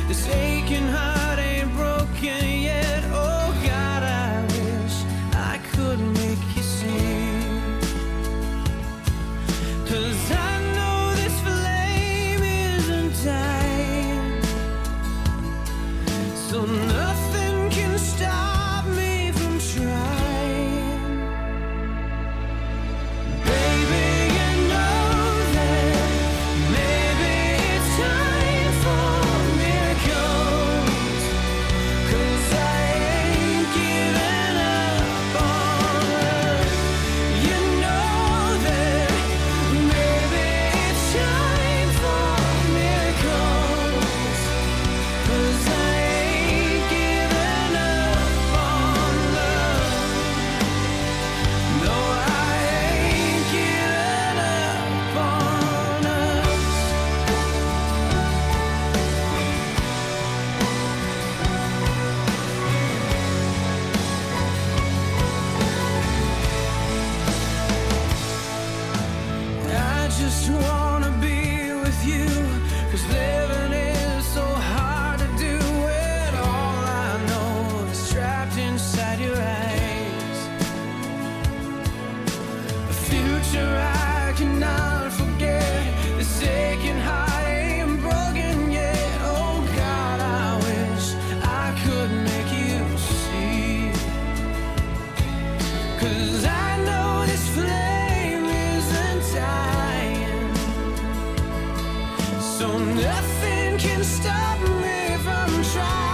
This aching heart ain't broken yet. Oh God, I wish I could make you see. 'Cause I know this flame isn't dying, so nothing can stop me from trying. Baby, you know that maybe it's time for miracles, 'cause I ain't giving up on love. You know that maybe it's time for miracles, 'cause I ain't giving up on love. No, I ain't giving up on us. I just wanna be with you, 'cause living is so hard to do when all I know is trapped inside your eyes. A future I cannot forget. This aching heart ain't broken yet. Oh God, I wish I could make you see. 'Cause I know this flame isn't dying, so nothing can stop me from trying.